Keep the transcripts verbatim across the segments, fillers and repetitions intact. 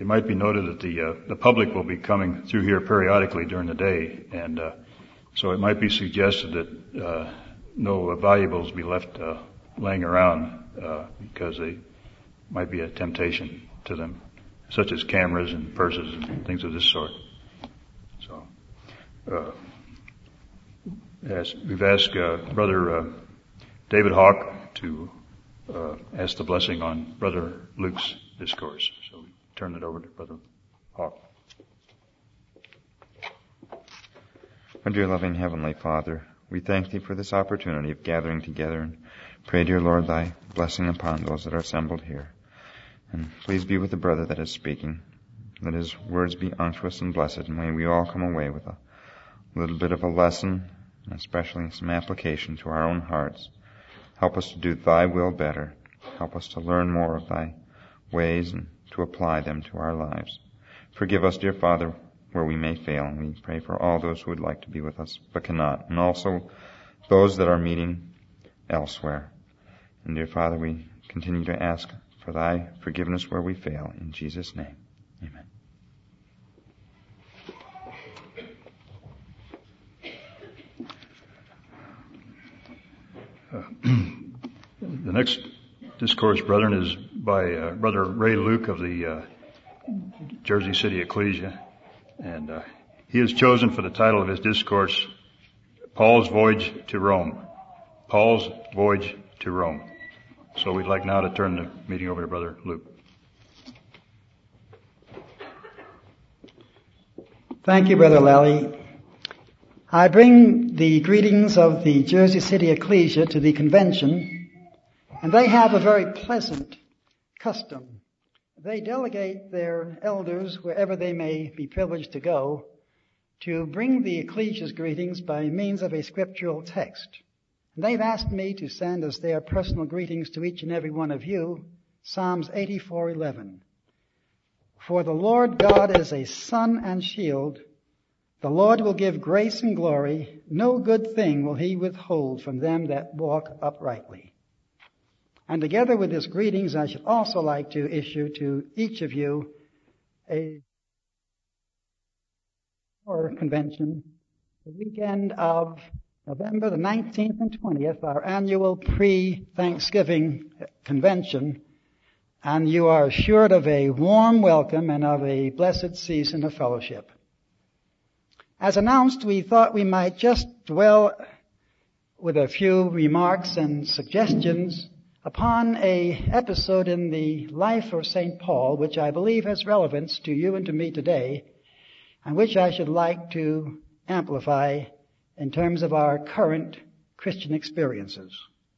might be noted that the uh, the public will be coming through here periodically during the day, and uh, so it might be suggested that uh, no valuables be left uh, laying around uh, because they might be a temptation to them, such as cameras and purses and things of this sort. So, uh, as we've asked uh, Brother uh, David Hawk to uh, ask the blessing on Brother Luke's discourse. So we turn it over to Brother Hawk. Our dear loving Heavenly Father, we thank Thee for this opportunity of gathering together, and pray, dear Lord, Thy blessing upon those that are assembled here. And please be with the brother that is speaking. Let his words be unctuous and blessed, and may we all come away with a little bit of a lesson, and especially some application to our own hearts. Help us to do Thy will better. Help us to learn more of Thy ways and to apply them to our lives. Forgive us, dear Father, where we may fail, and we pray for all those who would like to be with us but cannot, and also those that are meeting elsewhere. And dear Father, we continue to ask for Thy forgiveness where we fail. In Jesus' name, amen. Uh, the next discourse, brethren, is by uh, Brother Ray Luke of the uh, Jersey City Ecclesia. And uh, he has chosen for the title of his discourse, Paul's Voyage to Rome. Paul's Voyage to Rome. So we'd like now to turn the meeting over to Brother Luke. Thank you, Brother Lally. I bring the greetings of the Jersey City Ecclesia to the convention, and they have a very pleasant custom. They delegate their elders, wherever they may be privileged to go, to bring the ecclesia's greetings by means of a scriptural text. And they've asked me to send as their personal greetings to each and every one of you, Psalms eighty-four eleven. For the Lord God is a sun and shield. The Lord will give grace and glory. No good thing will He withhold from them that walk uprightly. And together with His greetings, I should also like to issue to each of you a our convention, the weekend of November the nineteenth and twentieth, our annual pre-Thanksgiving convention, and you are assured of a warm welcome and of a blessed season of fellowship. As announced, we thought we might just dwell with a few remarks and suggestions upon a episode in the life of Saint Paul, which I believe has relevance to you and to me today, and which I should like to amplify in terms of our current Christian experiences.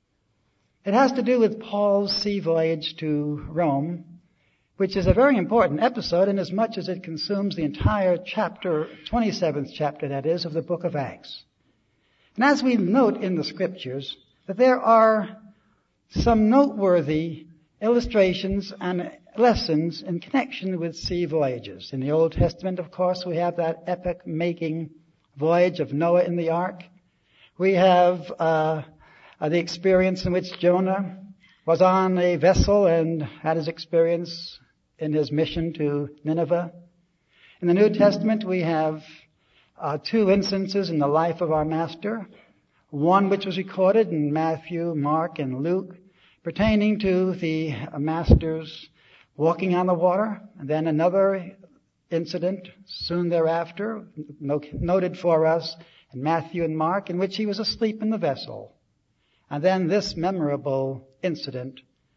It has to do with Paul's sea voyage to Rome, which is a very important episode inasmuch as it consumes the entire chapter, twenty-seventh chapter, that is, of the book of Acts. And as we note in the scriptures, that there are some noteworthy illustrations and lessons in connection with sea voyages. In the Old Testament, of course, we have that epic-making voyage of Noah in the ark. We have uh, uh, the experience in which Jonah was on a vessel and had his experience in his mission to Nineveh. In the New Testament, we have uh, two instances in the life of our Master. One which was recorded in Matthew, Mark, and Luke, pertaining to the Master's walking on the water, and then another incident soon thereafter, noted for us in Matthew and Mark, in which he was asleep in the vessel. And then this memorable incident,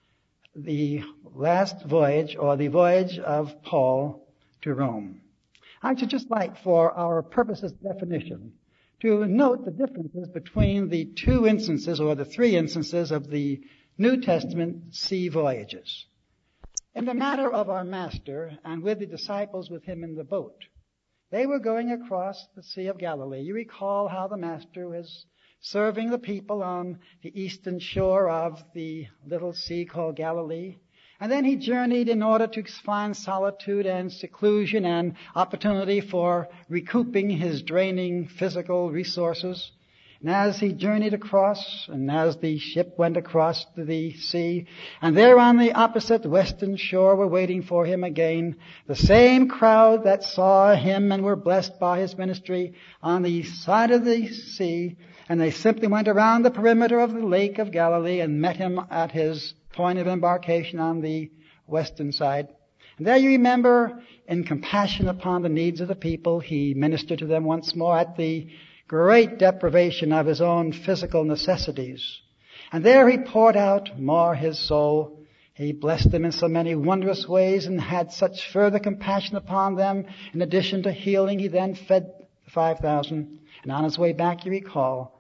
the last voyage, or the voyage of Paul to Rome. I should just like, for our purposes of definition, to note the differences between the two instances, or the three instances, of the New Testament sea voyages. In the matter of our Master, and with the disciples with him in the boat, they were going across the Sea of Galilee. You recall how the Master was serving the people on the eastern shore of the little sea called Galilee. And then he journeyed in order to find solitude and seclusion and opportunity for recouping his draining physical resources. And as he journeyed across, and as the ship went across the sea, and there on the opposite western shore were waiting for him again, the same crowd that saw him and were blessed by his ministry on the side of the sea, and they simply went around the perimeter of the Lake of Galilee and met him at his point of embarkation on the western side. And there you remember, in compassion upon the needs of the people, he ministered to them once more at the great deprivation of his own physical necessities. And there he poured out more his soul. He blessed them in so many wondrous ways and had such further compassion upon them. In addition to healing, he then fed the five thousand. And on his way back, you recall,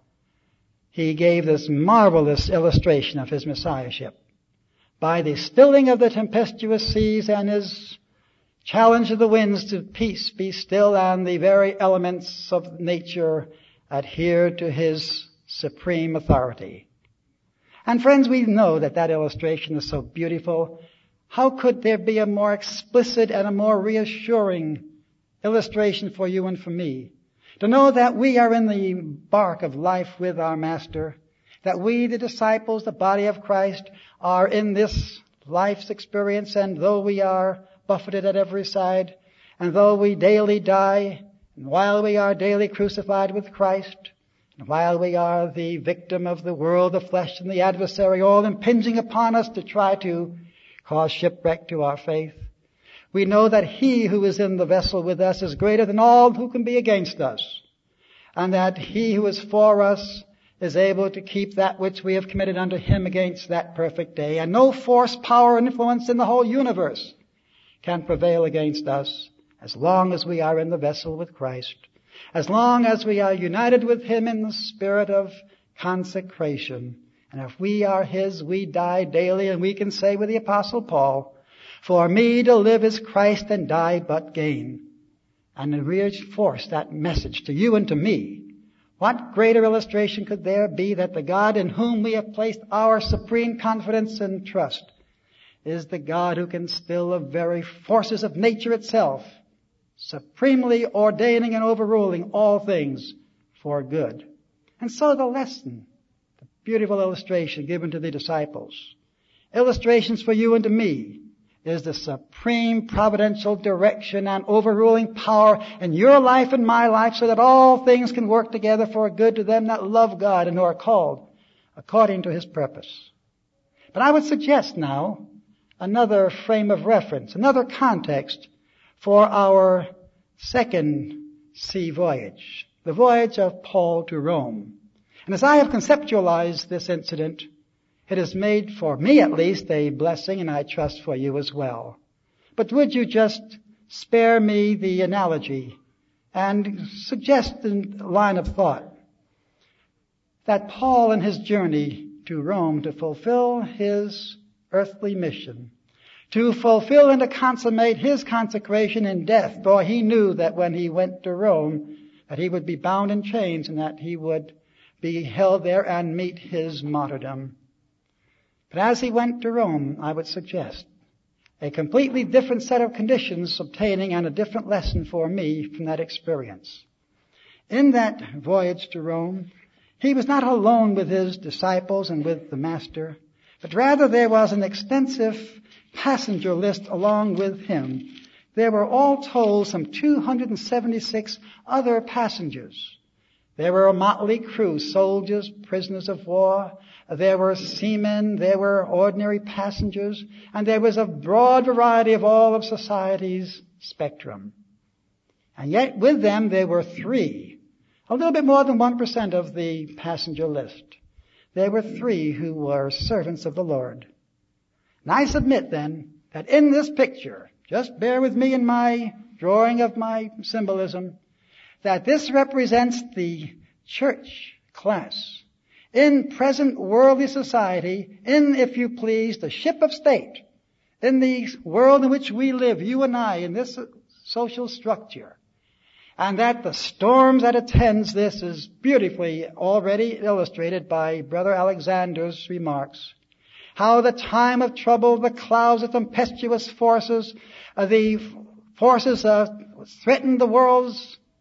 he gave this marvelous illustration of his messiahship. By the stilling of the tempestuous seas and his challenge of the winds to peace, be still, and the very elements of nature adhere to his supreme authority. And friends, we know that that illustration is so beautiful. How could there be a more explicit and a more reassuring illustration for you and for me? To know that we are in the bark of life with our Master, that we, the disciples, the body of Christ, are in this life's experience, and though we are buffeted at every side, and though we daily die, and while we are daily crucified with Christ, and while we are the victim of the world, the flesh, and the adversary all impinging upon us to try to cause shipwreck to our faith, we know that he who is in the vessel with us is greater than all who can be against us, and that he who is for us is able to keep that which we have committed unto him against that perfect day, and no force, power, and influence in the whole universe can prevail against us as long as we are in the vessel with Christ, as long as we are united with him in the spirit of consecration. And if we are his, we die daily, and we can say with the Apostle Paul, "For me to live is Christ, and die but gain." And to reinforce that message to you and to me, what greater illustration could there be that the God in whom we have placed our supreme confidence and trust is the God who can still the very forces of nature itself, supremely ordaining and overruling all things for good. And so the lesson, the beautiful illustration given to the disciples, illustrations for you and to me, is the supreme providential direction and overruling power in your life and my life, so that all things can work together for good to them that love God and who are called according to his purpose. But I would suggest now another frame of reference, another context for our second sea voyage, the voyage of Paul to Rome. And as I have conceptualized this incident, it has made, for me at least, a blessing, and I trust for you as well. But would you just spare me the analogy and suggest a line of thought that Paul in his journey to Rome to fulfill his earthly mission, to fulfill and to consummate his consecration in death, for he knew that when he went to Rome that he would be bound in chains and that he would be held there and meet his martyrdom. But as he went to Rome, I would suggest a completely different set of conditions obtaining and a different lesson for me from that experience. In that voyage to Rome, he was not alone with his disciples and with the Master, but rather there was an extensive passenger list along with him. There were all told some two hundred seventy-six other passengers. There were a motley crew, soldiers, prisoners of war. There were seamen, there were ordinary passengers, and there was a broad variety of all of society's spectrum. And yet with them there were three, a little bit more than one percent of the passenger list. There were three who were servants of the Lord. And I submit then that in this picture, just bear with me in my drawing of my symbolism, that this represents the church class in present worldly society, in, if you please, the ship of state, in the world in which we live, you and I, in this social structure. And that the storms that attends this is beautifully already illustrated by Brother Alexander's remarks. How the time of trouble, the clouds, the tempestuous forces, uh, the forces uh, threaten the world's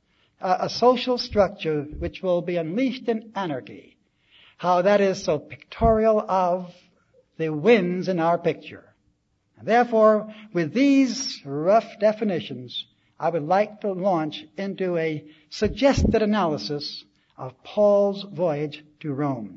uh, a social structure which will be unleashed in anarchy. How that is so pictorial of the winds in our picture. And therefore, with these rough definitions, I would like to launch into a suggested analysis of Paul's voyage to Rome.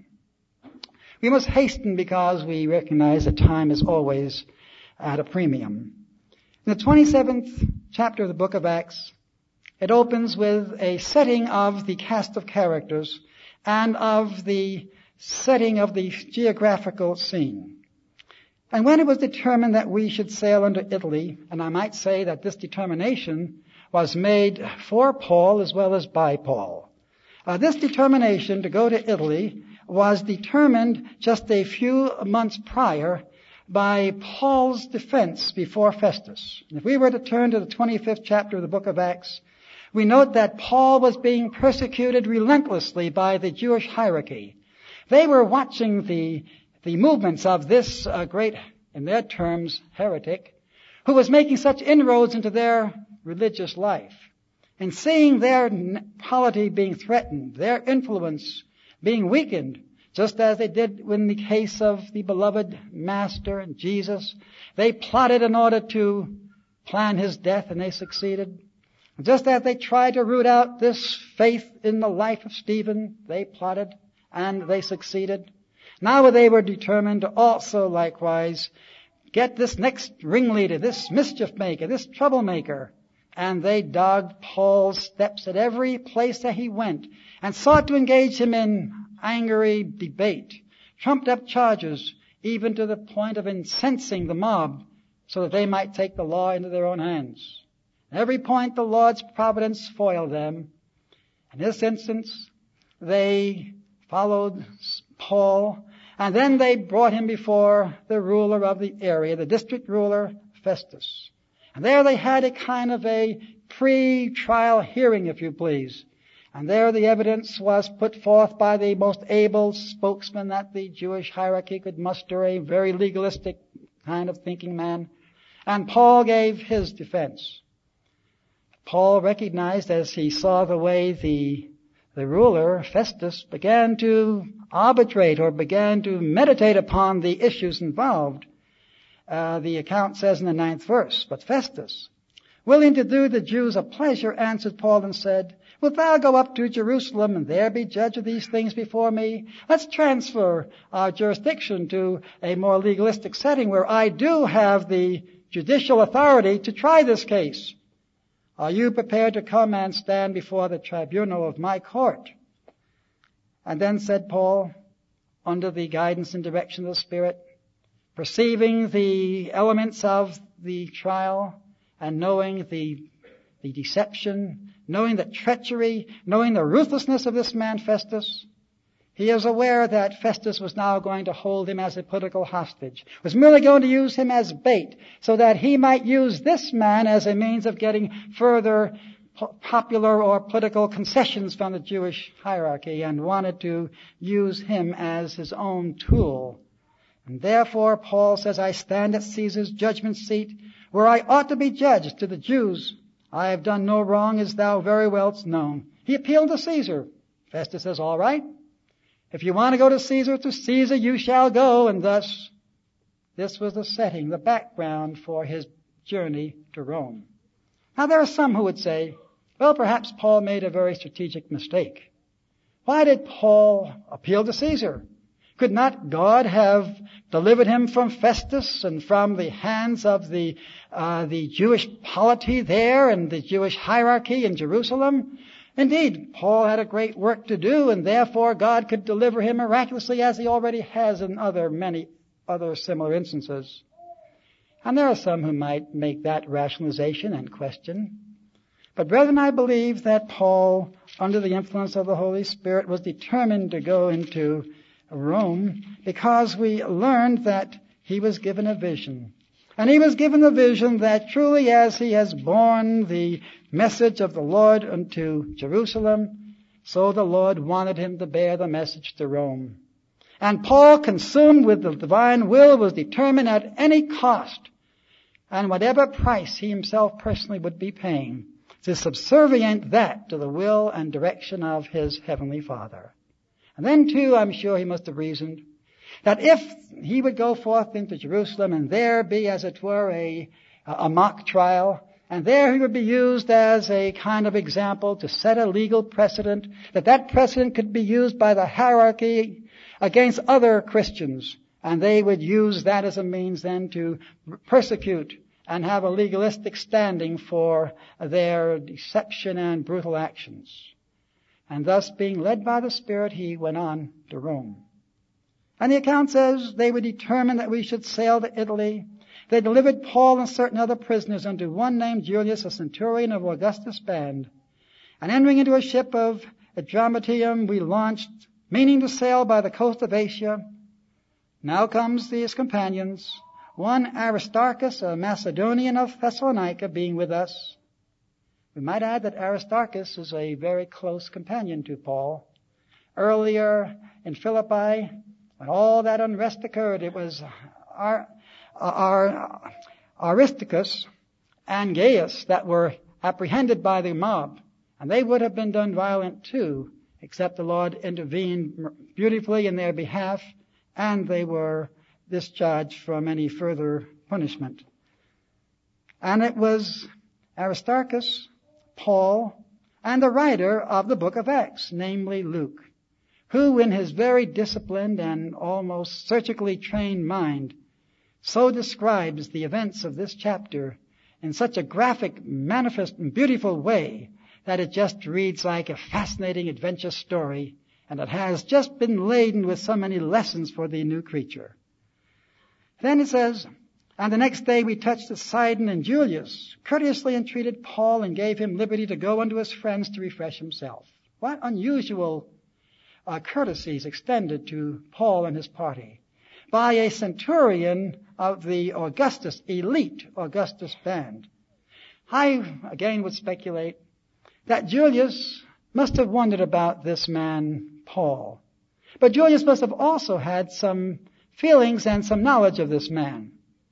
We must hasten because we recognize that time is always at a premium. In the twenty-seventh chapter of the book of Acts, it opens with a setting of the cast of characters and of the setting of the geographical scene. And when it was determined that we should sail into Italy, and I might say that this determination was made for Paul as well as by Paul. Uh, this determination to go to Italy was determined just a few months prior by Paul's defense before Festus. If we were to turn to the twenty-fifth chapter of the book of Acts, we note that Paul was being persecuted relentlessly by the Jewish hierarchy. They were watching the, the movements of this uh, great, in their terms, heretic, who was making such inroads into their religious life. And seeing their polity being threatened, their influence being weakened, just as they did in the case of the beloved Master and Jesus, they plotted in order to plan his death, and they succeeded. Just as they tried to root out this faith in the life of Stephen, they plotted and they succeeded. Now they were determined to also likewise get this next ringleader, this mischief maker, this troublemaker. And they dogged Paul's steps at every place that he went and sought to engage him in angry debate, trumped up charges, even to the point of incensing the mob so that they might take the law into their own hands. At every point the Lord's providence foiled them. In this instance, they followed Paul, and then they brought him before the ruler of the area, the district ruler, Festus. And there they had a kind of a pre-trial hearing, if you please. And there the evidence was put forth by the most able spokesman that the Jewish hierarchy could muster, a very legalistic kind of thinking man. And Paul gave his defense. Paul recognized as he saw the way the, the ruler, Festus, began to arbitrate or began to meditate upon the issues involved. Uh, the account says in the ninth verse, but Festus, willing to do the Jews a pleasure, answered Paul and said, wilt thou go up to Jerusalem and there be judge of these things before me? Let's transfer our jurisdiction to a more legalistic setting where I do have the judicial authority to try this case. Are you prepared to come and stand before the tribunal of my court? And then said Paul, under the guidance and direction of the Spirit, perceiving the elements of the trial and knowing the, the deception, knowing the treachery, knowing the ruthlessness of this man Festus, he is aware that Festus was now going to hold him as a political hostage, was merely going to use him as bait so that he might use this man as a means of getting further popular or political concessions from the Jewish hierarchy, and wanted to use him as his own tool. And therefore, Paul says, I stand at Caesar's judgment seat, where I ought to be judged to the Jews. I have done no wrong, as thou very well known. He appealed to Caesar. Festus says, all right. If you want to go to Caesar, to Caesar you shall go. And thus, this was the setting, the background for his journey to Rome. Now, there are some who would say, well, perhaps Paul made a very strategic mistake. Why did Paul appeal to Caesar? Could not God have delivered him from Festus and from the hands of the uh, the Jewish polity there and the Jewish hierarchy in Jerusalem? Indeed, Paul had a great work to do, and therefore God could deliver him miraculously, as he already has in other many other similar instances. And there are some who might make that rationalization and question. But brethren, I believe that Paul, under the influence of the Holy Spirit, was determined to go into Rome because we learned that he was given a vision. And he was given the vision that truly as he has borne the message of the Lord unto Jerusalem, so the Lord wanted him to bear the message to Rome. And Paul, consumed with the divine will, was determined at any cost and whatever price he himself personally would be paying, to subservient that to the will and direction of his heavenly Father. And then too, I'm sure he must have reasoned that if he would go forth into Jerusalem and there be, as it were, a, a mock trial, and there he would be used as a kind of example to set a legal precedent, that that precedent could be used by the hierarchy against other Christians, and they would use that as a means then to persecute and have a legalistic standing for their deception and brutal actions. And thus, being led by the Spirit, he went on to Rome. And the account says they were determined that we should sail to Italy. They delivered Paul and certain other prisoners unto one named Julius, a centurion of Augustus' band. And entering into a ship of Adramyttium, we launched, meaning to sail by the coast of Asia. Now comes his companions, one Aristarchus, a Macedonian of Thessalonica, being with us. We might add that Aristarchus is a very close companion to Paul. Earlier in Philippi, when all that unrest occurred, it was our, our Aristarchus and Gaius that were apprehended by the mob, and they would have been done violent too, except the Lord intervened beautifully in their behalf, and they were discharged from any further punishment. And it was Aristarchus, Paul, and the writer of the book of Acts, namely Luke, who in his very disciplined and almost surgically trained mind so describes the events of this chapter in such a graphic, manifest, and beautiful way that it just reads like a fascinating adventure story, and it has just been laden with so many lessons for the new creature. Then it says, and the next day we touched at Sidon, and Julius courteously entreated Paul and gave him liberty to go unto his friends to refresh himself. What unusual uh, courtesies extended to Paul and his party by a centurion of the Augustus, elite Augustus band. I again would speculate that Julius must have wondered about this man, Paul. But Julius must have also had some feelings and some knowledge of this man.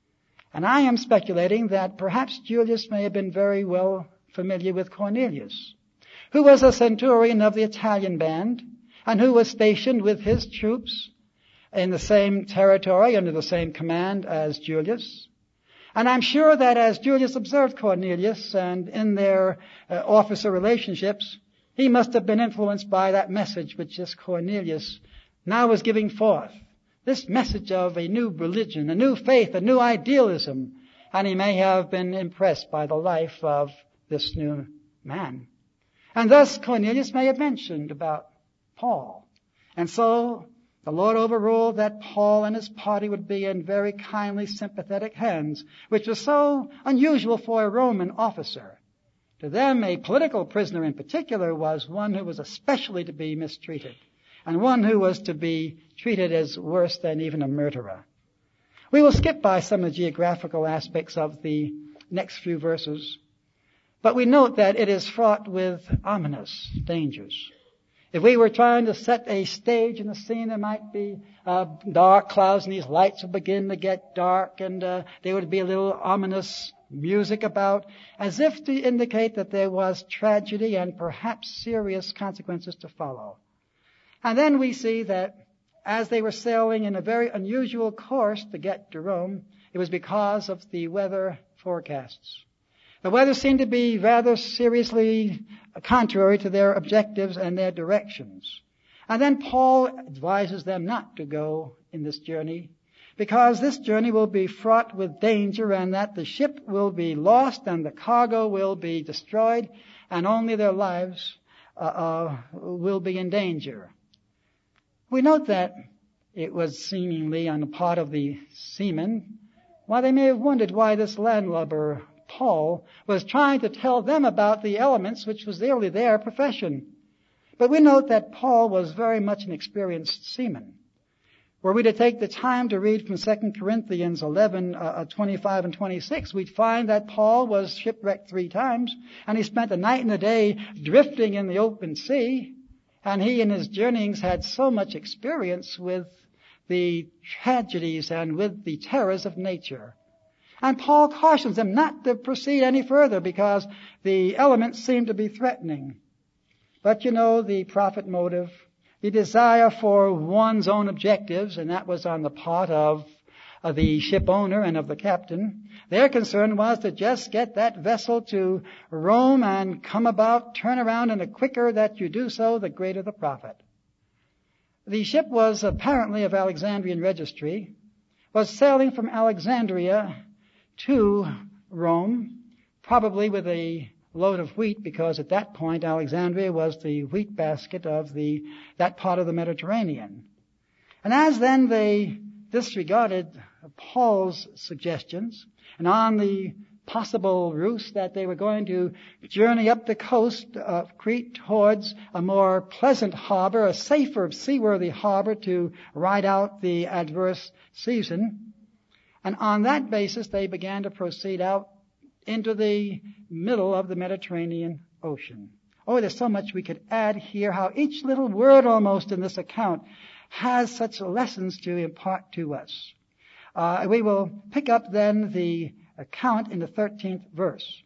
And I am speculating that perhaps Julius may have been very well familiar with Cornelius, who was a centurion of the Italian band and who was stationed with his troops in the same territory under the same command as Julius. And I'm sure that as Julius observed Cornelius and in their uh, officer relationships, he must have been influenced by that message which this Cornelius now was giving forth. This message of a new religion, a new faith, a new idealism. And he may have been impressed by the life of this new man. And thus Cornelius may have mentioned about Paul. And so the Lord overruled that Paul and his party would be in very kindly, sympathetic hands, which was so unusual for a Roman officer. To them, a political prisoner in particular was one who was especially to be mistreated, and one who was to be treated as worse than even a murderer. We will skip by some of the geographical aspects of the next few verses, but we note that it is fraught with ominous dangers. If we were trying to set a stage in the scene, there might be uh, dark clouds, and these lights would begin to get dark, and uh, there would be a little ominous music about, as if to indicate that there was tragedy and perhaps serious consequences to follow. And then we see that as they were sailing in a very unusual course to get to Rome, it was because of the weather forecasts. The weather seemed to be rather seriously contrary to their objectives and their directions. And then Paul advises them not to go in this journey, because this journey will be fraught with danger, and that the ship will be lost and the cargo will be destroyed, and only their lives uh, uh, will be in danger. We note that it was seemingly on the part of the seamen, why they may have wondered why this landlubber Paul was trying to tell them about the elements which was really their profession. But we note that Paul was very much an experienced seaman. Were we to take the time to read from Second Corinthians eleven, uh, twenty-five and twenty-six, we'd find that Paul was shipwrecked three times, and he spent a night and a day drifting in the open sea, and he in his journeyings had so much experience with the tragedies and with the terrors of nature. And Paul cautions them not to proceed any further because the elements seem to be threatening. But you know, the profit motive, the desire for one's own objectives, and that was on the part of, of the ship owner and of the captain. Their concern was to just get that vessel to Rome and come about, turn around, and the quicker that you do so, the greater the profit. The ship was apparently of Alexandrian registry, was sailing from Alexandria to Rome, probably with a load of wheat, because at that point Alexandria was the wheat basket of the that part of the Mediterranean. And as then they disregarded Paul's suggestions, and on the possible ruse that they were going to journey up the coast of Crete towards a more pleasant harbor, a safer, seaworthy harbor to ride out the adverse season. And on that basis, they began to proceed out into the middle of the Mediterranean Ocean. Oh, there's so much we could add here, how each little word almost in this account has such lessons to impart to us. Uh, we will pick up then the account in the thirteenth verse.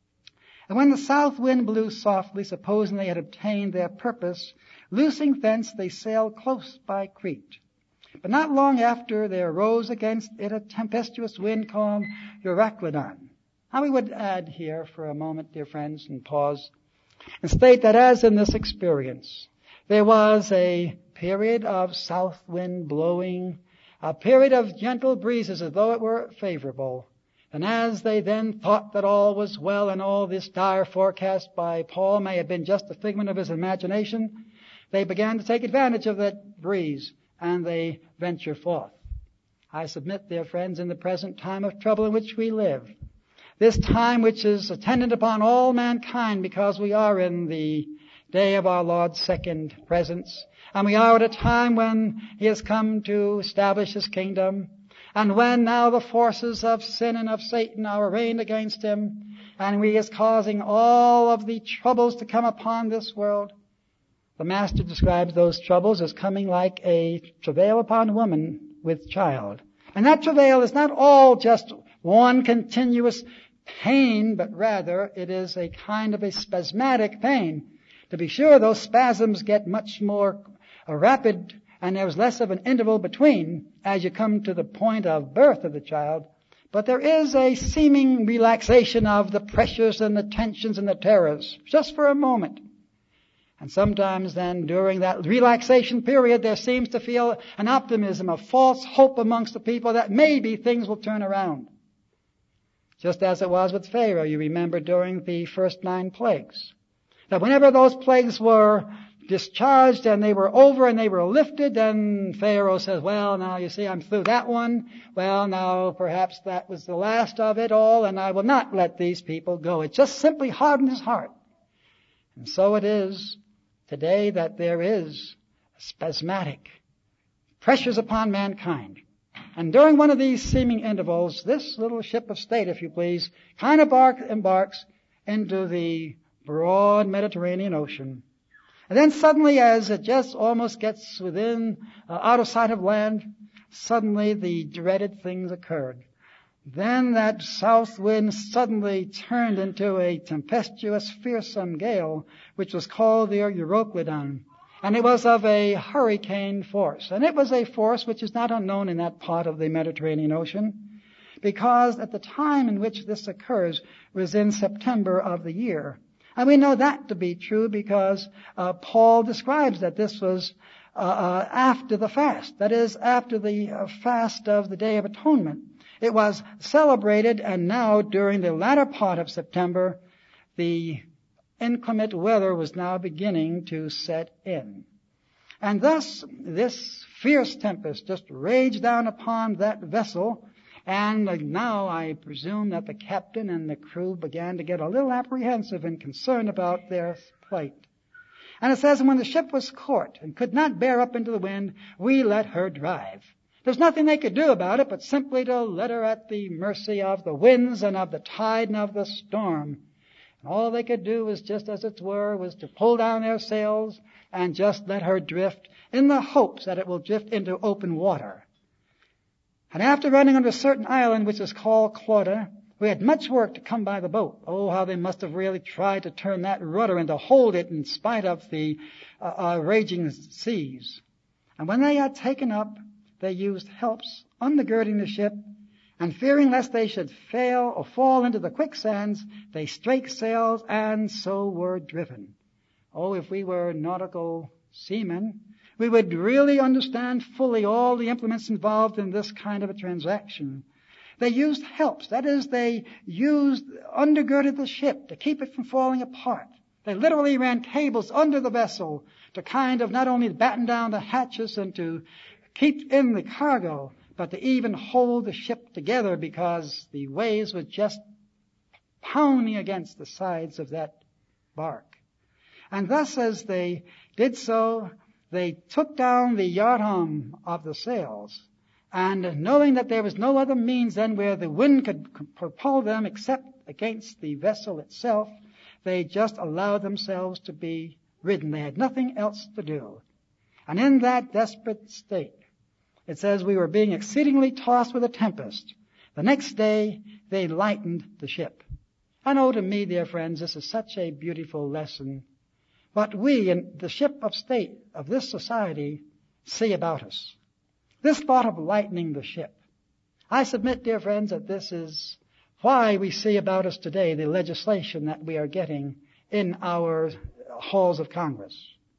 And when the south wind blew softly, supposing they had obtained their purpose, loosing thence they sailed close by Crete. But not long after there arose against it a tempestuous wind called Euroclydon. Now we would add here for a moment, dear friends, and pause, and state that as in this experience, there was a period of south wind blowing, a period of gentle breezes as though it were favorable. And as they then thought that all was well and all this dire forecast by Paul may have been just a figment of his imagination, they began to take advantage of that breeze and they venture forth. I submit, dear friends, in the present time of trouble in which we live, this time which is attendant upon all mankind because we are in the day of our Lord's second presence, and we are at a time when He has come to establish His kingdom, and when now the forces of sin and of Satan are arraigned against Him, and He is causing all of the troubles to come upon this world. The Master describes those troubles as coming like a travail upon woman with child. And that travail is not all just one continuous pain, but rather it is a kind of a spasmodic pain. To be sure, those spasms get much more uh, rapid, and there's less of an interval between as you come to the point of birth of the child. But there is a seeming relaxation of the pressures and the tensions and the terrors, just for a moment. And sometimes then, during that relaxation period, there seems to feel an optimism, a false hope amongst the people that maybe things will turn around. Just as it was with Pharaoh, you remember, during the first nine plagues. That whenever those plagues were discharged and they were over and they were lifted, then Pharaoh says, well, now you see, I'm through that one. Well, now perhaps that was the last of it all, and I will not let these people go. It just simply hardened his heart. And so it is today that there is spasmodic pressures upon mankind. And during one of these seeming intervals, this little ship of state, if you please, kind of embarks into the broad Mediterranean Ocean. And then suddenly, as it just almost gets within, uh, out of sight of land, suddenly the dreaded things occurred. Then that south wind suddenly turned into a tempestuous, fearsome gale, which was called the Euroclydon. And it was of a hurricane force. And it was a force which is not unknown in that part of the Mediterranean Ocean, because at the time in which this occurs was in September of the year. And we know that to be true because uh, Paul describes that this was uh, uh, after the fast. That is, after the uh, fast of the Day of Atonement. It was celebrated, and now during the latter part of September, the inclement weather was now beginning to set in. And thus, this fierce tempest just raged down upon that vessel, and now I presume that the captain and the crew began to get a little apprehensive and concerned about their plight. And it says, when the ship was caught and could not bear up into the wind, we let her drive. There's nothing they could do about it but simply to let her at the mercy of the winds and of the tide and of the storm. And all they could do was, just as it were, was to pull down their sails and just let her drift in the hopes that it will drift into open water. And after running under a certain island which is called Clauda, we had much work to come by the boat. Oh, how they must have really tried to turn that rudder and to hold it in spite of the uh, uh, raging seas. And when they had taken up, they used helps undergirding the ship, and fearing lest they should fail or fall into the quicksands, they strake sails and so were driven. Oh, if we were nautical seamen, we would really understand fully all the implements involved in this kind of a transaction. They used helps. That is, they used, undergirded the ship to keep it from falling apart. They literally ran cables under the vessel to kind of not only batten down the hatches and to keep in the cargo, but to even hold the ship together because the waves were just pounding against the sides of that bark. And thus, as they did so, they took down the yardarm of the sails, and knowing that there was no other means then where the wind could propel them except against the vessel itself, they just allowed themselves to be ridden. They had nothing else to do. And in that desperate state, it says we were being exceedingly tossed with a tempest. The next day, they lightened the ship. And oh, to me, dear friends, this is such a beautiful lesson. What we in the ship of state of this society see about us. This thought of lightening the ship. I submit, dear friends, that this is why we see about us today the legislation that we are getting in our halls of Congress.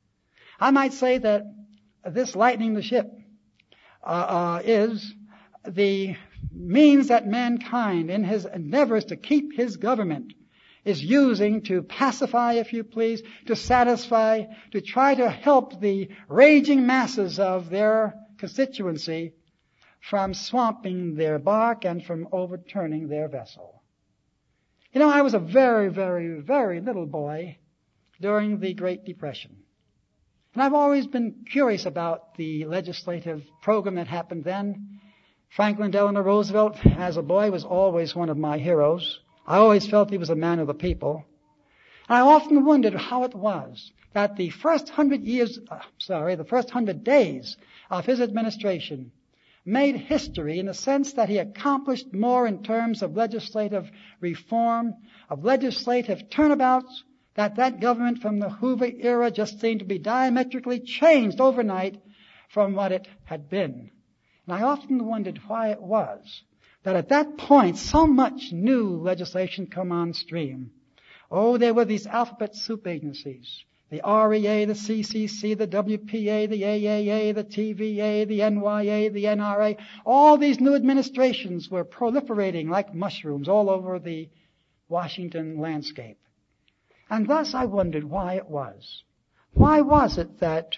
I might say that this lightening the ship uh, uh, is the means that mankind, in his endeavors to keep his government, is using to pacify, if you please, to satisfy, to try to help the raging masses of their constituency from swamping their bark and from overturning their vessel. You know, I was a very, very, very little boy during the Great Depression. And I've always been curious about the legislative program that happened then. Franklin Delano Roosevelt, as a boy, was always one of my heroes. I always felt he was a man of the people. And I often wondered how it was that the first hundred years, uh, sorry, the first hundred days of his administration made history in the sense that he accomplished more in terms of legislative reform, of legislative turnabouts, that that government from the Hoover era just seemed to be diametrically changed overnight from what it had been. And I often wondered why it was that at that point so much new legislation come on stream. Oh, there were these alphabet soup agencies. The R E A, the C C C, the W P A, the A A A, the T V A, the N Y A, the N R A. All these new administrations were proliferating like mushrooms all over the Washington landscape. And thus I wondered why it was. Why was it that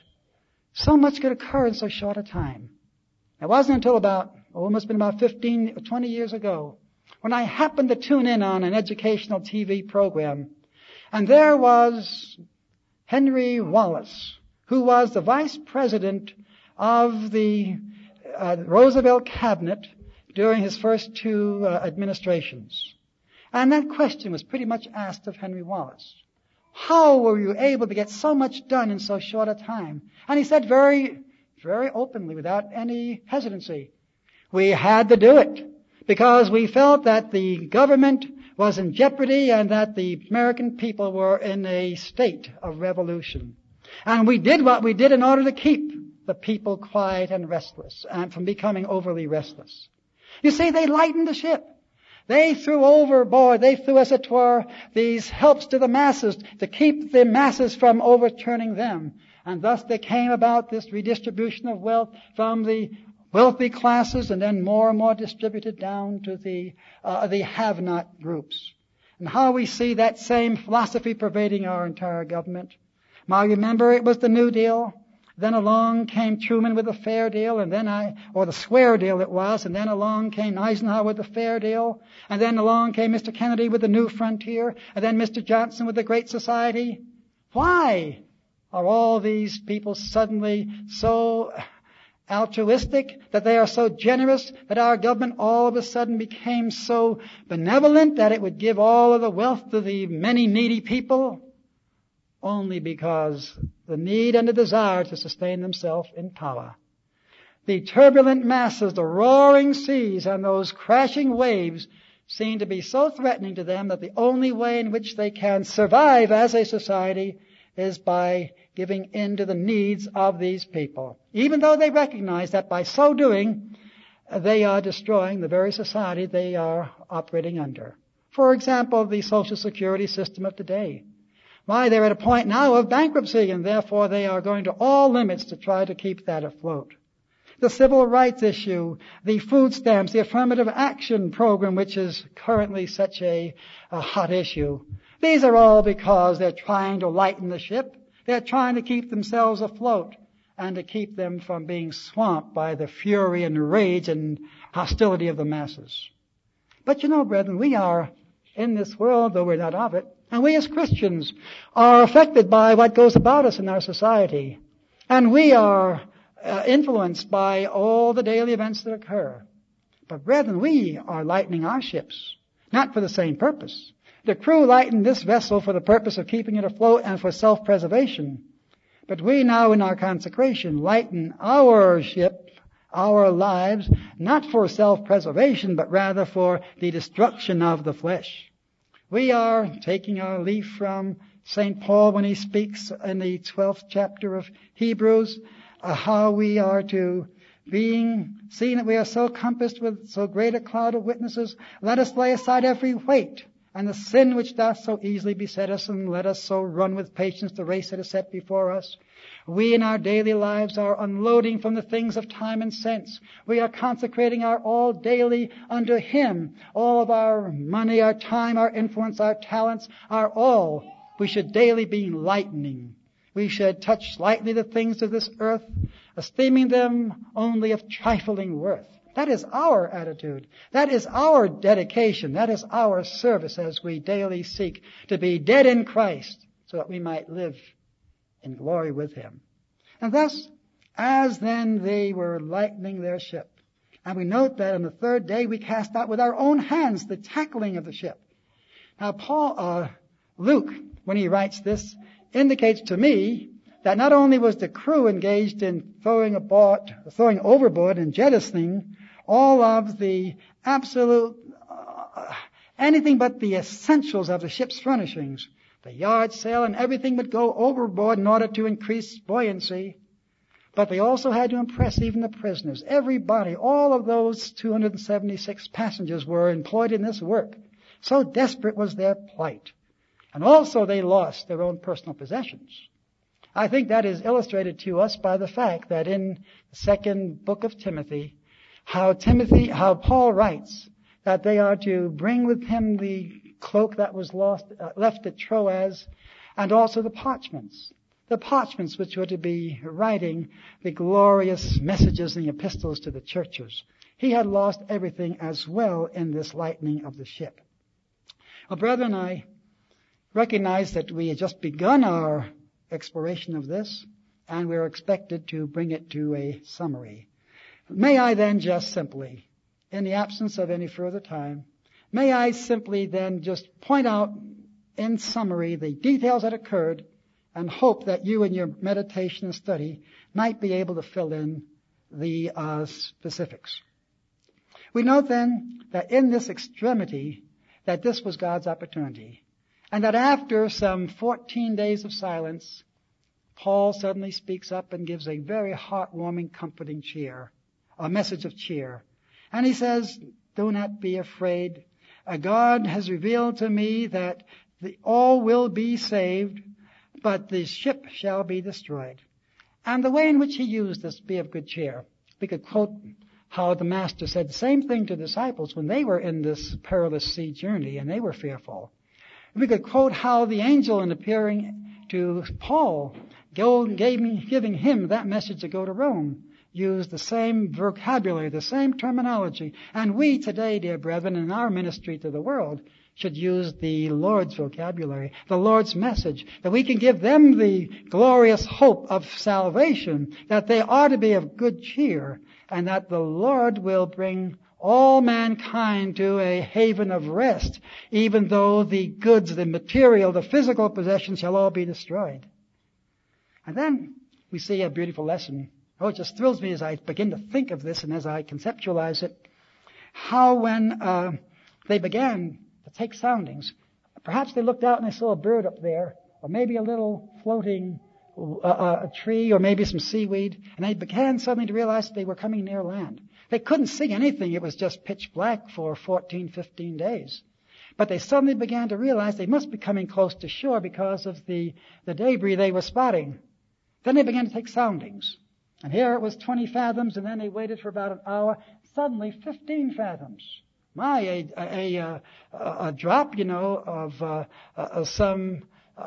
so much could occur in so short a time? It wasn't until about, oh, it must have been about fifteen or twenty years ago, when I happened to tune in on an educational T V program, and there was Henry Wallace, who was the vice president of the uh, Roosevelt cabinet during his first two uh, administrations. And that question was pretty much asked of Henry Wallace. How were you able to get so much done in so short a time? And he said very, very openly, without any hesitancy, we had to do it because we felt that the government was in jeopardy and that the American people were in a state of revolution. And we did what we did in order to keep the people quiet and restless and from becoming overly restless. You see, they lightened the ship. They threw overboard, they threw, as it were, these helps to the masses to keep the masses from overturning them. And thus there came about this redistribution of wealth from the wealthy classes and then more and more distributed down to the uh, the have-not groups. And how we see that same philosophy pervading our entire government. Now remember, it was the New Deal. Then along came Truman with the Fair Deal, and then I, or the Square Deal it was, and then along came Eisenhower with the Fair Deal, and then along came Mister Kennedy with the New Frontier, and then Mister Johnson with the Great Society. Why are all these people suddenly so altruistic, that they are so generous, that our government all of a sudden became so benevolent that it would give all of the wealth to the many needy people? Only because the need and the desire to sustain themselves in power. The turbulent masses, the roaring seas, and those crashing waves seem to be so threatening to them that the only way in which they can survive as a society is by giving in to the needs of these people, even though they recognize that by so doing, they are destroying the very society they are operating under. For example, the Social Security system of today. Why, they're at a point now of bankruptcy, and therefore they are going to all limits to try to keep that afloat. The civil rights issue, the food stamps, the affirmative action program, which is currently such a, a hot issue. These are all because they're trying to lighten the ship. They're trying to keep themselves afloat and to keep them from being swamped by the fury and rage and hostility of the masses. But you know, brethren, we are in this world, though we're not of it, and we as Christians are affected by what goes about us in our society. And we are uh, influenced by all the daily events that occur. But brethren, we are lightening our ships, not for the same purpose. The crew lightened this vessel for the purpose of keeping it afloat and for self-preservation. But we now in our consecration lighten our ship, our lives, not for self-preservation, but rather for the destruction of the flesh. We are taking our leaf from Saint Paul when he speaks in the twelfth chapter of Hebrews, uh, how we are to, being, seeing that we are so compassed with so great a cloud of witnesses, let us lay aside every weight and the sin which doth so easily beset us, and let us so run with patience the race that is set before us. We in our daily lives are unloading from the things of time and sense. We are consecrating our all daily unto Him. All of our money, our time, our influence, our talents, our all, we should daily be lightening. We should touch lightly the things of this earth, esteeming them only of trifling worth. That is our attitude. That is our dedication. That is our service as we daily seek to be dead in Christ so that we might live in glory with Him. And thus, as then they were lightening their ship, and we note that on the third day we cast out with our own hands the tackling of the ship. Now Paul, uh, Luke, when he writes this, indicates to me that not only was the crew engaged in throwing aboard, throwing overboard and jettisoning all of the absolute, uh, anything but the essentials of the ship's furnishings, the yard sail and everything would go overboard in order to increase buoyancy. But they also had to impress even the prisoners. Everybody, all of those two hundred seventy-six passengers were employed in this work. So desperate was their plight. And also they lost their own personal possessions. I think that is illustrated to us by the fact that in the second book of Timothy, how Timothy, how Paul writes that they are to bring with him the cloak that was lost, uh, left at Troas, and also the parchments. The parchments which were to be writing the glorious messages and the epistles to the churches. He had lost everything as well in this lightening of the ship. Well, brethren, I recognize that we had just begun our exploration of this, and we're expected to bring it to a summary. May I then just simply, in the absence of any further time, may I simply then just point out in summary the details that occurred and hope that you in your meditation and study might be able to fill in the uh, specifics. We note then that in this extremity that this was God's opportunity, and that after some fourteen days of silence, Paul suddenly speaks up and gives a very heartwarming, comforting cheer, a message of cheer. And he says, do not be afraid. Uh, God has revealed to me that the, all will be saved, but the ship shall be destroyed. And the way in which he used this, be of good cheer. We could quote how the Master said the same thing to the disciples when they were in this perilous sea journey and they were fearful. We could quote how the angel, in appearing to Paul, giving him that message to go to Rome, used the same vocabulary, the same terminology. And we today, dear brethren, in our ministry to the world, should use the Lord's vocabulary, the Lord's message, that we can give them the glorious hope of salvation, that they are to be of good cheer, and that the Lord will bring all mankind to a haven of rest, even though the goods, the material, the physical possessions shall all be destroyed. And then we see a beautiful lesson Oh, it just thrills me as I begin to think of this and as I conceptualize it, how when uh, they began to take soundings, perhaps they looked out and they saw a bird up there, or maybe a little floating uh, a tree, or maybe some seaweed, and they began suddenly to realize that they were coming near land. They couldn't see anything. It was just pitch black for fourteen, fifteen days. But they suddenly began to realize they must be coming close to shore because of the, the debris they were spotting. Then they began to take soundings. And here it was twenty fathoms, and then they waited for about an hour. Suddenly, fifteen fathoms. My, a, a, a, a drop, you know, of uh, uh, some,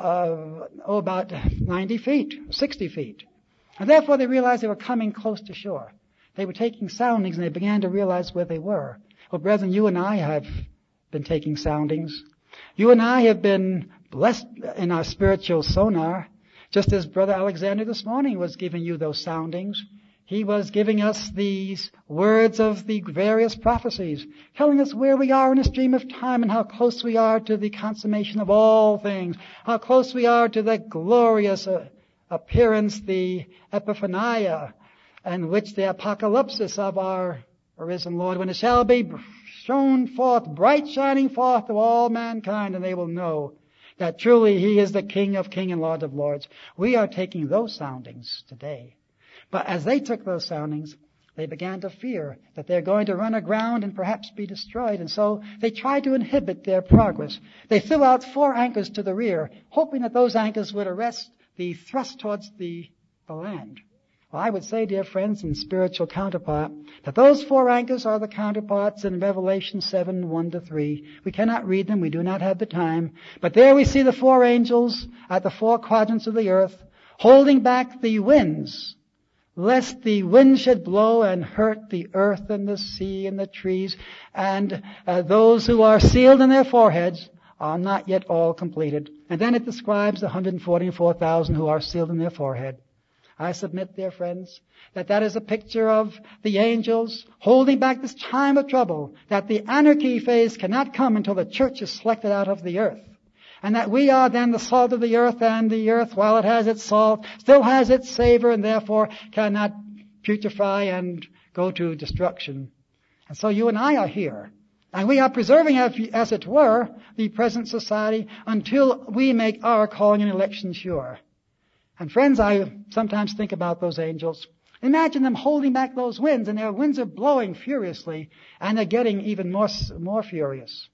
uh, oh, about ninety feet, sixty feet. And therefore they realized they were coming close to shore. They were taking soundings, and they began to realize where they were. Well, brethren, you and I have been taking soundings. You and I have been blessed in our spiritual sonar, just as Brother Alexander this morning was giving you those soundings. He was giving us these words of the various prophecies, telling us where we are in a stream of time and how close we are to the consummation of all things, how close we are to that glorious uh, appearance, the epiphania, in which the apocalypsis of our arisen Lord, when it shall be shown forth, bright shining forth to all mankind, and they will know that truly He is the King of kings and Lord of lords. We are taking those soundings today. But as they took those soundings, they began to fear that they're going to run aground and perhaps be destroyed. And so they tried to inhibit their progress. They threw out four anchors to the rear, hoping that those anchors would arrest the thrust towards the, the land. Well, I would say, dear friends and spiritual counterpart, that those four anchors are the counterparts in Revelation seven, one to three. We cannot read them. We do not have the time. But there we see the four angels at the four quadrants of the earth, holding back the winds, lest the wind should blow and hurt the earth and the sea and the trees. And uh, those who are sealed in their foreheads are not yet all completed. And then it describes the one hundred forty-four thousand who are sealed in their forehead. I submit, dear friends, that that is a picture of the angels holding back this time of trouble, that the anarchy phase cannot come until the church is selected out of the earth. And that we are then the salt of the earth, and the earth, while it has its salt, still has its savor, and therefore cannot putrefy and go to destruction. And so you and I are here. And we are preserving, as it were, the present society until we make our calling and election sure. And friends, I sometimes think about those angels. Imagine them holding back those winds, and their winds are blowing furiously, and they're getting even more, more furious.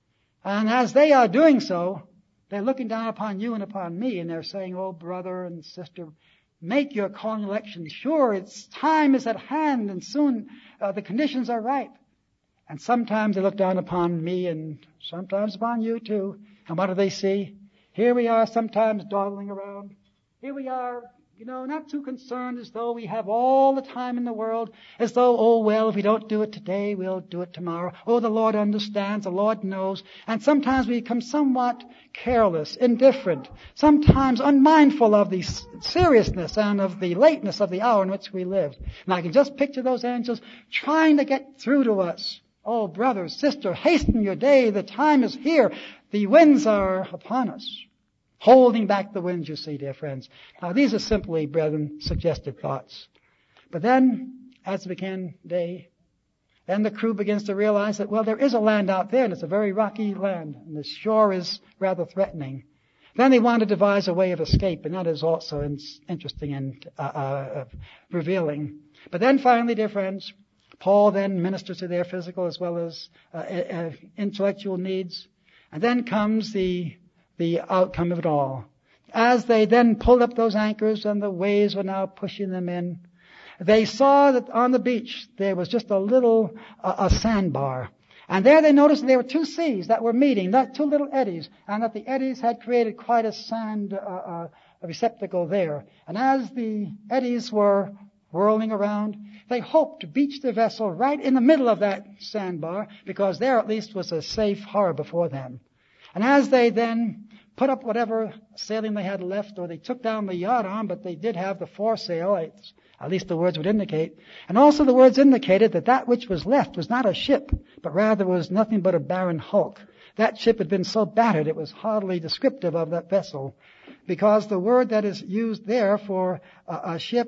And as they are doing so, they're looking down upon you and upon me, and they're saying, oh, brother and sister, make your calling election sure. Its time is at hand, and soon uh, the conditions are ripe. And sometimes they look down upon me, and sometimes upon you too. And what do they see? Here we are sometimes dawdling around. Here we are, you know, not too concerned, as though we have all the time in the world, as though, oh, well, if we don't do it today, we'll do it tomorrow. Oh, the Lord understands, the Lord knows. And sometimes we become somewhat careless, indifferent, sometimes unmindful of the seriousness and of the lateness of the hour in which we live. And I can just picture those angels trying to get through to us. Oh, brother, sister, hasten your day. The time is here. The winds are upon us. Holding back the winds, you see, dear friends. Now, these are simply, brethren, suggested thoughts. But then, as it began day, then the crew begins to realize that, well, there is a land out there, and it's a very rocky land, and the shore is rather threatening. Then they want to devise a way of escape, and that is also in- interesting and uh, uh, revealing. But then finally, dear friends, Paul then ministers to their physical as well as uh, uh, intellectual needs. And then comes the the outcome of it all. As they then pulled up those anchors and the waves were now pushing them in, they saw that on the beach there was just a little uh, a sandbar. And there they noticed that there were two seas that were meeting, not two little eddies, and that the eddies had created quite a sand uh, uh, receptacle there. And as the eddies were whirling around, they hoped to beach the vessel right in the middle of that sandbar, because there at least was a safe harbor for them. And as they then put up whatever sailing they had left, or they took down the yard arm, but they did have the foresail, at least the words would indicate. And also the words indicated that that which was left was not a ship, but rather was nothing but a barren hulk. That ship had been so battered it was hardly descriptive of that vessel, because the word that is used there for a, a ship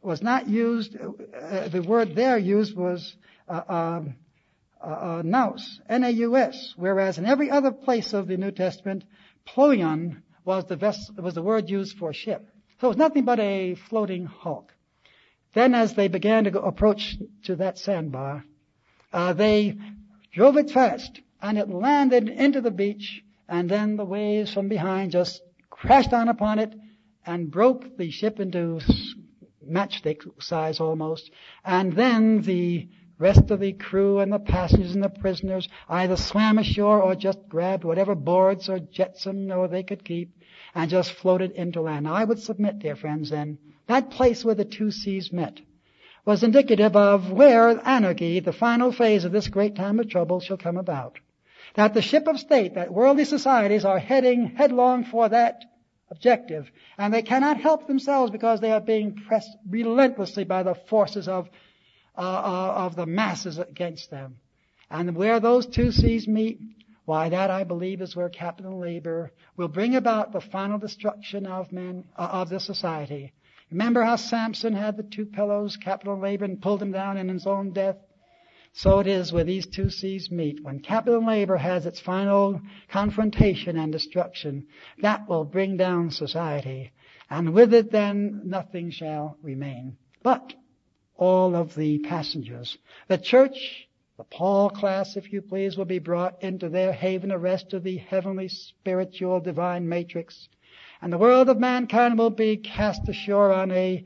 was not used, uh, the word there used was uh, uh, uh, nous, N A U S, whereas in every other place of the New Testament, ploion was the, ves- was the word used for ship. So it was nothing but a floating hulk. Then as they began to go approach to that sandbar, uh, they drove it fast, and it landed into the beach, and then the waves from behind just crashed down upon it and broke the ship into matchstick size almost, and then the rest of the crew and the passengers and the prisoners either swam ashore or just grabbed whatever boards or jetsam or they could keep and just floated into land. Now I would submit, dear friends, then, that place where the two seas met was indicative of where anarchy, the final phase of this great time of trouble, shall come about. That the ship of state, that worldly societies are heading headlong for that objective, and they cannot help themselves because they are being pressed relentlessly by the forces of uh, uh, of the masses against them. And where those two seas meet, why, that I believe is where capital labor will bring about the final destruction of men uh, of the society. Remember how Samson had the two pillows, capital labor, and pulled him down in his own death? So it is where these two seas meet. When capital labor has its final confrontation and destruction, that will bring down society. And with it then, nothing shall remain. But all of the passengers, the church, the Paul class, if you please, will be brought into their haven of rest of the heavenly, spiritual, divine matrix. And the world of mankind will be cast ashore on a,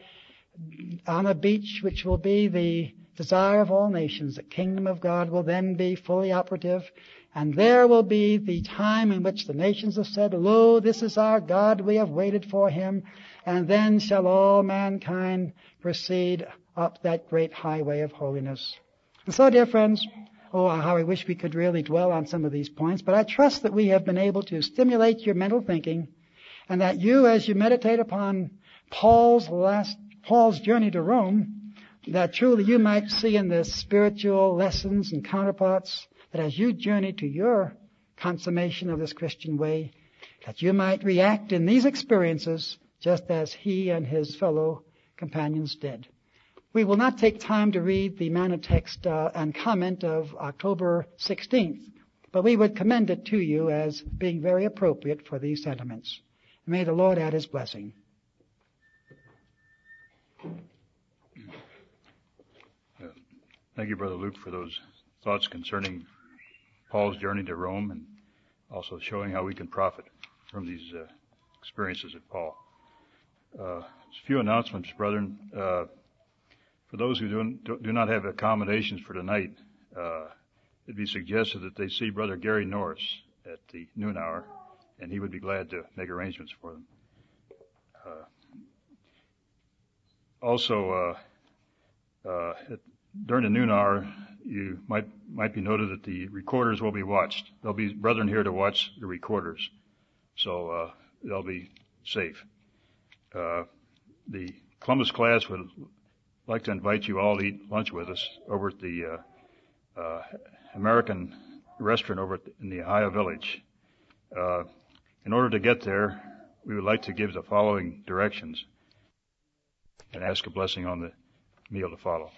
on a beach which will be the desire of all nations. The kingdom of God will then be fully operative, and there will be the time in which the nations have said, Lo, this is our God, we have waited for him, and then shall all mankind proceed up that great highway of holiness. And so, dear friends, oh, how I wish we could really dwell on some of these points, but I trust that we have been able to stimulate your mental thinking, and that you, as you meditate upon Paul's last, Paul's journey to Rome, that truly you might see in the spiritual lessons and counterparts that as you journey to your consummation of this Christian way, that you might react in these experiences just as he and his fellow companions did. We will not take time to read the manna text uh, and comment of October sixteenth, but we would commend it to you as being very appropriate for these sentiments. May the Lord add his blessing. Thank you, Brother Luke, for those thoughts concerning Paul's journey to Rome and also showing how we can profit from these uh, experiences of Paul. Uh, a few announcements, brethren. Uh, for those who do, do not have accommodations for tonight, uh, it'd be suggested that they see Brother Gary Norris at the noon hour, and he would be glad to make arrangements for them. Uh, also, uh, uh, at During the noon hour, you might might be noted that the recorders will be watched. There'll be brethren here to watch the recorders, so uh, they'll be safe. Uh, the Columbus class would like to invite you all to eat lunch with us over at the uh, uh, American restaurant over at the, in the Ohio Village. Uh, in order to get there, we would like to give the following directions and ask a blessing on the meal to follow.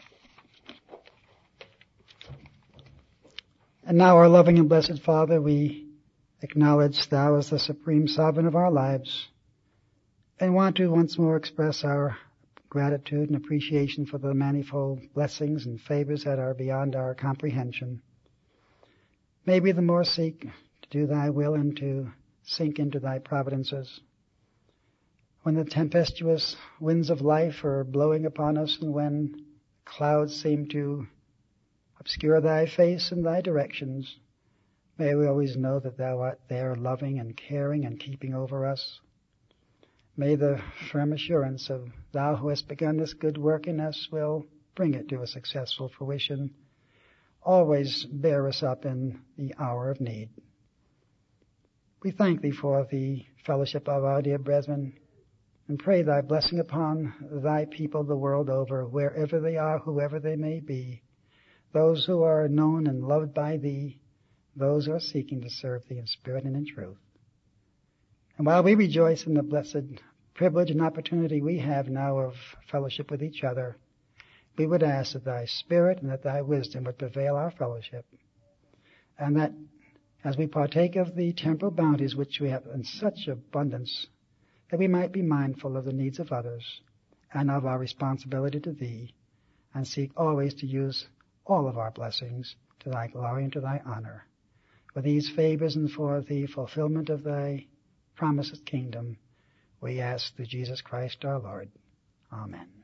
And now, our loving and blessed Father, we acknowledge Thou as the supreme sovereign of our lives and want to once more express our gratitude and appreciation for the manifold blessings and favors that are beyond our comprehension. May we the more seek to do Thy will and to sink into Thy providences. When the tempestuous winds of life are blowing upon us and when clouds seem to obscure Thy face and Thy directions, may we always know that Thou art there loving and caring and keeping over us. May the firm assurance of Thou who hast begun this good work in us will bring it to a successful fruition. Always bear us up in the hour of need. We thank Thee for the fellowship of our dear brethren and pray Thy blessing upon Thy people the world over, wherever they are, whoever they may be. Those who are known and loved by Thee, those who are seeking to serve Thee in spirit and in truth. And while we rejoice in the blessed privilege and opportunity we have now of fellowship with each other, we would ask that thy Spirit and that thy wisdom would prevail our fellowship, and that as we partake of the temporal bounties which we have in such abundance, that we might be mindful of the needs of others and of our responsibility to thee, and seek always to use all of our blessings to thy glory and to thy honor. For these favors and for the fulfillment of thy promised kingdom, we ask through Jesus Christ our Lord. Amen.